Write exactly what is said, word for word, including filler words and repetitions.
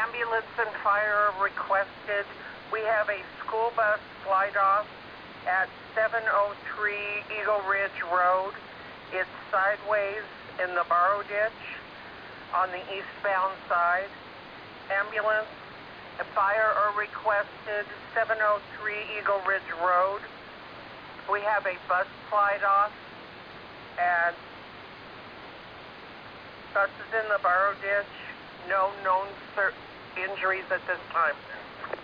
ambulance and fire requested. We have a school bus slide off at seven oh three Eagle Ridge Road. It's sideways in the Barrow Ditch on the eastbound side. Ambulance and fire are requested, seven oh three Eagle Ridge Road. We have a bus slide off and buses in the Barrow Ditch. No known injuries at this time.